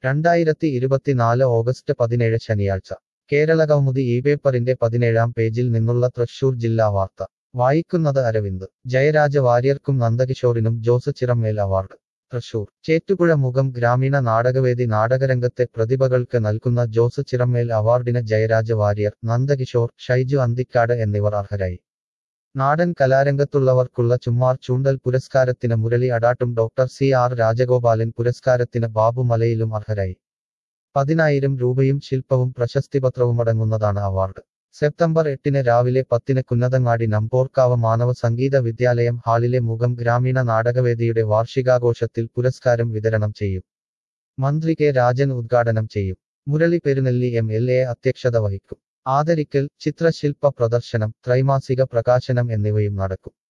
2024 August 17 ശനിയാഴ്ച കേരളകൗമുദി ഈ പേപ്പറിന്റെ 17-ാം പേജിൽ നിന്നുള്ള തൃശൂർ ജില്ലാ വാർത്ത വായിക്കുന്നത് അരവിന്ദ്. ജയരാജ വാര്യർക്കും നന്ദകിഷോറിനും ജോസ് ചിറമ്മേൽ അവാർഡ്. തൃശൂർ ചേറ്റുപുഴ മുഖം ഗ്രാമീണ നാടകവേദി നാടകരംഗത്തെ പ്രതിഭകൾക്ക് നൽകുന്ന ജോസ് ചിറമ്മേൽ അവാർഡിന് ജയരാജ വാര്യർ, നന്ദകിഷോർ, ഷൈജു അന്തിക്കാട് എന്നിവർ അർഹരായി. നാടൻ കലാരംഗത്തുള്ളവർക്കുള്ള ചുമ്മാർ ചൂണ്ടൽ പുരസ്കാരത്തിന് മുരളി അടാട്ടും ഡോക്ടർ CR രാജഗോപാലൻ പുരസ്കാരത്തിന് ബാബു മലയിലും അർഹരായി. 10,000 രൂപയും ശില്പവും പ്രശസ്തിപത്രവുമടങ്ങുന്നതാണ് അവാർഡ്. സെപ്റ്റംബർ 8 രാവിലെ 10 കുന്നതങ്ങാടി നമ്പോർക്കാവ് മാനവ സംഗീത വിദ്യാലയം ഹാളിലെ മുഖം ഗ്രാമീണ നാടകവേദിയുടെ വാർഷികാഘോഷത്തിൽ പുരസ്കാരം വിതരണം ചെയ്യും. മന്ത്രി കെ രാജൻ ഉദ്ഘാടനം ചെയ്യും. മുരളി പെരുന്നെല്ലി MLA അധ്യക്ഷത വഹിക്കും. ആദരിക്കൽ, ചിത്രശില്പ പ്രദർശനം, ത്രൈമാസിക പ്രകാശനം എന്നിവയും നടക്കും.